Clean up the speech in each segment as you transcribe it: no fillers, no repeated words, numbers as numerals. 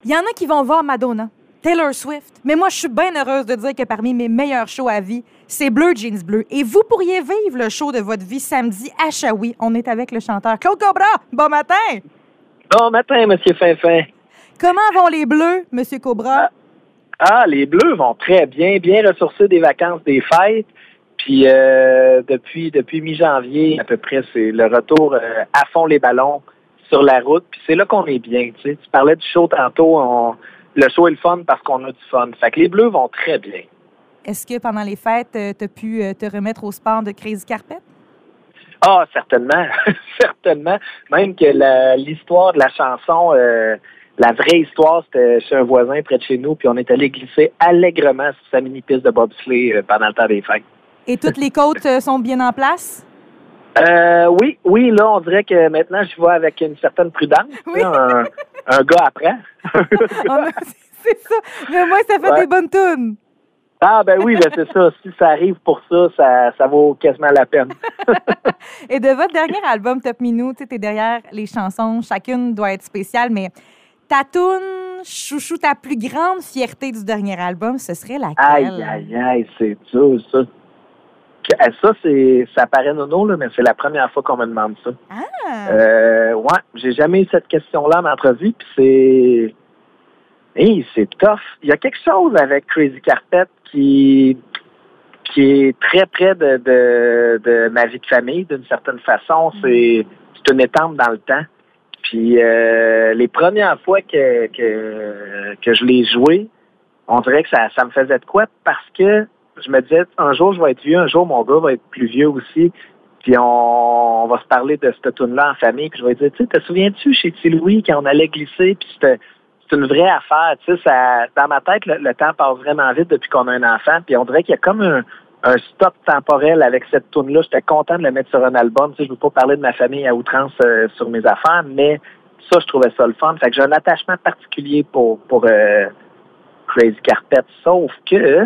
Il y en a qui vont voir Madonna, Taylor Swift. Mais moi, je suis bien heureuse de dire que parmi mes meilleurs shows à vie, c'est Bleu Jeans Bleu. Et vous pourriez vivre le show de votre vie samedi à Shawi. On est avec le chanteur Claude Cobra. Bon matin! Bon matin, Monsieur Finfin. Comment vont les Bleus, Monsieur Cobra? Les Bleus vont très bien, bien ressourcés des vacances des fêtes. Puis depuis mi-janvier, à peu près, c'est le retour à fond les ballons sur la route. Puis c'est là qu'on est bien. Tu sais. Tu parlais du show tantôt. Le show est le fun parce qu'on a du fun. Fait que les Bleus vont très bien. Est-ce que pendant les fêtes, tu as pu te remettre au sport de Crazy Carpet? Ah, certainement. Certainement. Même que l'histoire de la chanson, la vraie histoire, c'était chez un voisin près de chez nous. Puis on est allé glisser allègrement sur sa mini-piste de bobsleigh pendant le temps des fêtes. Et toutes les côtes sont bien en place? Oui, là, on dirait que maintenant, je vais avec une certaine prudence. Oui. Un gars apprend. C'est ça. Mais moi, ça fait des bonnes tunes. Ah, ben oui, ben c'est ça. Si ça arrive pour ça vaut quasiment la peine. Et de votre dernier album, Top Minou, tu sais, t'es derrière les chansons. Chacune doit être spéciale, mais ta toune, chouchou, ta plus grande fierté du dernier album, ce serait laquelle? Aïe, c'est dur, ça. Ça paraît nono, là, mais c'est la première fois qu'on me demande ça. Ouais, j'ai jamais eu cette question-là en entrevue, puis c'est tough. Il y a quelque chose avec Crazy Carpet qui est très près de ma vie de famille, d'une certaine façon. C'est une étampe dans le temps. Puis les premières fois que je l'ai joué, on dirait que ça me faisait de quoi, parce que je me disais, un jour, je vais être vieux, un jour, mon gars va être plus vieux aussi, puis on va se parler de cette tune-là en famille, puis je vais dire, tu sais, te souviens-tu chez T. Louis, quand on allait glisser, puis c'est une vraie affaire, tu sais, dans ma tête, le temps passe vraiment vite depuis qu'on a un enfant, puis on dirait qu'il y a comme un stop temporel avec cette tune-là. J'étais content de le mettre sur un album, tu sais, je veux pas parler de ma famille à outrance sur mes affaires, mais ça, je trouvais ça le fun, fait que j'ai un attachement particulier pour Crazy Carpet, sauf que,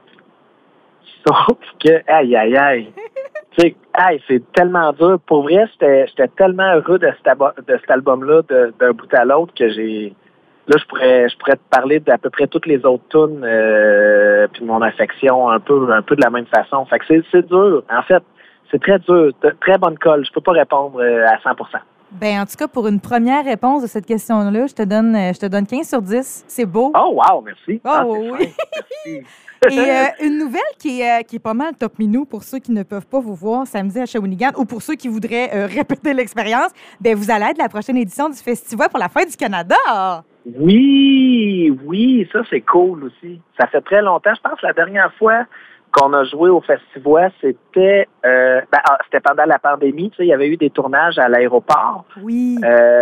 aïe. Tu sais, c'est tellement dur. Pour vrai, j'étais tellement heureux de cet album-là, d'un bout à l'autre, que là, je pourrais te parler d'à peu près toutes les autres tunes, puis de mon affection un peu de la même façon. Fait que c'est dur. En fait, c'est très dur. Très bonne colle. Je peux pas répondre à 100%. Ben, en tout cas, pour une première réponse de cette question-là, je te donne 15 sur 10. C'est beau. Oh, wow, merci. Oui. Merci. Et une nouvelle qui est pas mal top minou pour ceux qui ne peuvent pas vous voir samedi à Shawinigan ou pour ceux qui voudraient répéter l'expérience, ben vous allez être la prochaine édition du festival pour la Fête du Canada. Oui, ça c'est cool aussi. Ça fait très longtemps. Je pense que la dernière fois qu'on a joué au festival, c'était pendant la pandémie. Tu sais, il y avait eu des tournages à l'aéroport. Oui.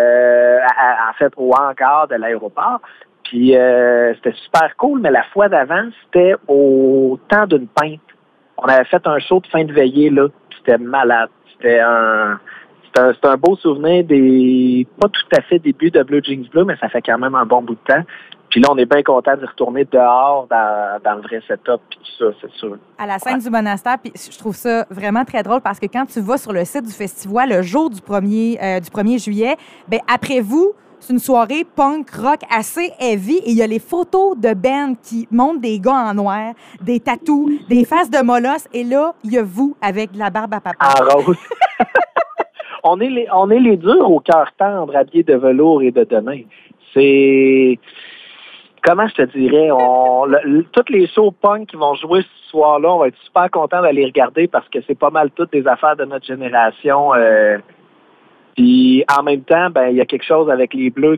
En fait, au hangar de l'aéroport. Puis c'était super cool, mais la fois d'avant, c'était au temps d'une pinte. On avait fait un show de fin de veillée, là. C'était malade. C'était un beau souvenir pas tout à fait début de Bleu Jeans Bleu, mais ça fait quand même un bon bout de temps. Puis là, on est bien content d'y retourner dehors dans le vrai setup, puis tout ça, c'est sûr. À la scène du monastère, puis je trouve ça vraiment très drôle parce que quand tu vas sur le site du festival le jour du 1er juillet, ben après vous, c'est une soirée punk rock assez heavy et il y a les photos de Ben qui montrent des gars en noir, des tatous, des faces de molosse et là, il y a vous avec de la barbe à papa. En rose. On est les durs au cœur tendre, habillés de velours et de denim. C'est... Comment je te dirais? Toutes les shows punk qui vont jouer ce soir-là, on va être super contents d'aller regarder parce que c'est pas mal toutes des affaires de notre génération. Puis en même temps, ben il y a quelque chose avec les Bleus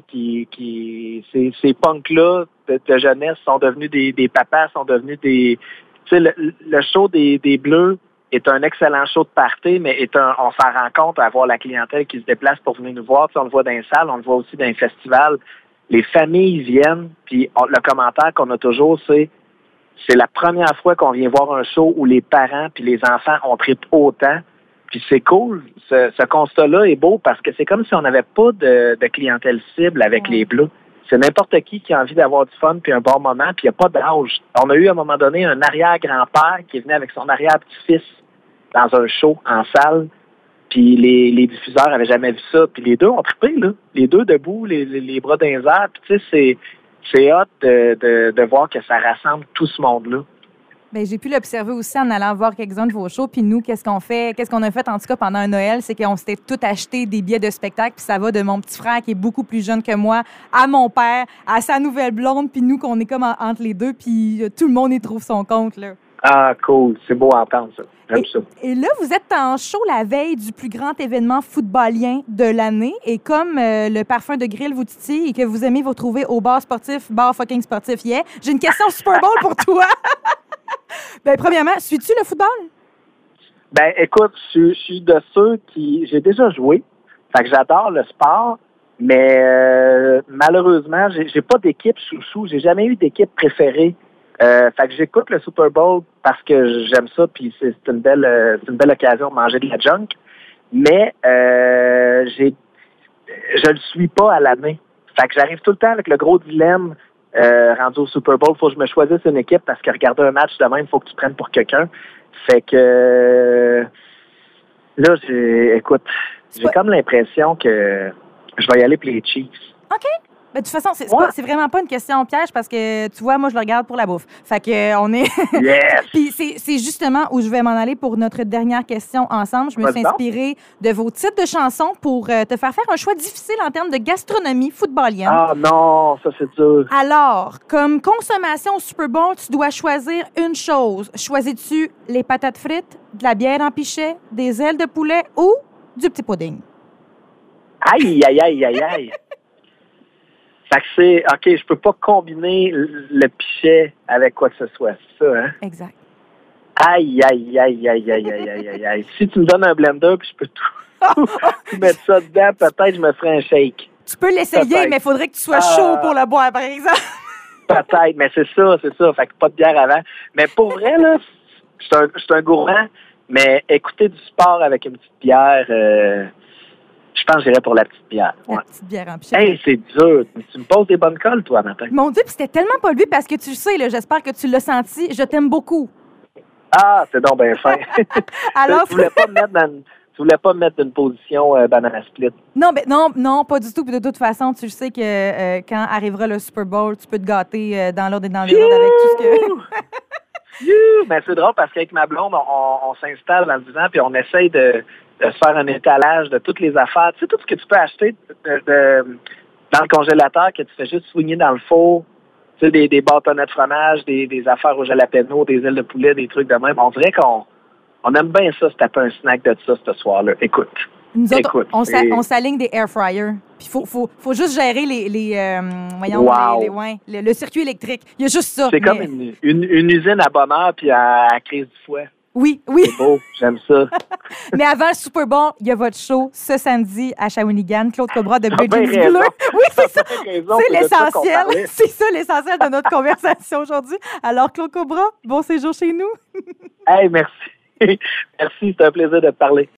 ces punks-là de jeunesse sont devenus des papas, sont devenus des... Tu sais, le show des Bleus est un excellent show de party, mais on s'en rend compte à voir la clientèle qui se déplace pour venir nous voir. Tu sais, on le voit dans les salles, on le voit aussi dans les festivals. Les familles viennent, puis le commentaire qu'on a toujours, c'est la première fois qu'on vient voir un show où les parents puis les enfants ont trippé autant. Puis c'est cool. Ce constat-là est beau parce que c'est comme si on n'avait pas de clientèle cible avec les Bleus. C'est n'importe qui a envie d'avoir du fun puis un bon moment, puis il n'y a pas d'âge. On a eu à un moment donné un arrière-grand-père qui venait avec son arrière-petit-fils dans un show en salle, puis les diffuseurs n'avaient jamais vu ça. Puis les deux ont trippé, là. Les deux debout, les bras dans les airs. Puis tu sais, c'est hot de voir que ça rassemble tout ce monde-là. Bien, j'ai pu l'observer aussi en allant voir quelques-uns de vos shows. Puis nous, qu'est-ce qu'on a fait en tout cas pendant un Noël, c'est qu'on s'était tout acheté des billets de spectacle. Puis ça va de mon petit frère qui est beaucoup plus jeune que moi, à mon père, à sa nouvelle blonde, puis nous qu'on est comme entre les deux, puis tout le monde y trouve son compte, là. Ah, cool. C'est beau à entendre, ça. J'aime ça. Et là, vous êtes en show la veille du plus grand événement footballien de l'année. Et comme le parfum de grill vous titille et que vous aimez vous retrouver au bar fucking sportif, yeah, j'ai une question Super Bowl pour toi. Ben, premièrement, suis-tu le football? Ben, écoute, je suis de ceux qui... J'ai déjà joué. Fait que j'adore le sport. Mais malheureusement, j'ai pas d'équipe chouchou. J'ai jamais eu d'équipe préférée. Fait que j'écoute le Super Bowl parce que j'aime ça, puis c'est une belle occasion de manger de la junk. Mais je le suis pas à l'année. Fait que j'arrive tout le temps avec le gros dilemme rendu au Super Bowl. Faut que je me choisisse une équipe parce que regarder un match de même, faut que tu prennes pour quelqu'un. Fait que là, j'ai comme l'impression que je vais y aller pour les Chiefs. OK. Ben, de toute façon, c'est vraiment pas une question piège parce que, tu vois, moi, je le regarde pour la bouffe. Fait que on est... Yes! Puis c'est justement où je vais m'en aller pour notre dernière question ensemble. Je me suis inspirée de vos titres de chansons pour te faire un choix difficile en termes de gastronomie footballienne. Ah non, ça c'est dur. Alors, comme consommation au Super Bowl, tu dois choisir une chose. Choisis-tu les patates frites, de la bière en pichet, des ailes de poulet ou du petit pudding? Aïe, aïe, aïe, aïe, aïe. Fait que c'est, OK, je peux pas combiner le pichet avec quoi que ce soit. C'est ça, hein? Exact. Aïe, aïe, aïe, aïe, aïe, aïe, aïe, aïe, aïe. Si tu me donnes un blender puis je peux tout mettre ça dedans, peut-être je me ferais un shake. Tu peux l'essayer, mais il faudrait que tu sois chaud pour le boire, par exemple. Peut-être, mais c'est ça. Fait que pas de bière avant. Mais pour vrai, là, je suis un gourmand, mais écouter du sport avec une petite bière... je pense que j'irais pour la petite bière. La petite bière en pichet. Hey, c'est dur. Tu me poses des bonnes colles, toi, matin. Mon Dieu, puis c'était tellement pas le but parce que tu le sais, là, j'espère que tu l'as senti. Je t'aime beaucoup. Ah, c'est donc bien fin. Alors, tu voulais pas me mettre dans une position banana split. Non, pas du tout. Puis de toute façon, tu le sais que quand arrivera le Super Bowl, tu peux te gâter dans l'ordre et dans les ordres avec tout ce que... Mais c'est drôle parce qu'avec ma blonde, on s'installe dans le divan puis on essaye de se faire un étalage de toutes les affaires. Tu sais, tout ce que tu peux acheter dans le congélateur que tu fais juste soigner dans le four. Tu sais, des bâtonnets de fromage, des affaires au jalapeno, des ailes de poulet, des trucs de même. On dirait qu'on aime bien ça, se taper un snack de ça ce soir-là. Écoute. Nous autres, on s'aligne des air fryers. Puis faut juste gérer le circuit électrique. Il y a juste ça. C'est comme une usine à bonne heure puis à crise du fouet. Oui. C'est beau, j'aime ça. Mais avant le Super Bowl, il y a votre show ce samedi à Shawinigan, Claude Cobra de Bridges Bleu. Oui, c'est ça. C'est l'essentiel. C'est ça l'essentiel de notre conversation aujourd'hui. Alors, Claude Cobra, bon séjour chez nous. Hey, merci. Merci, c'est un plaisir de te parler.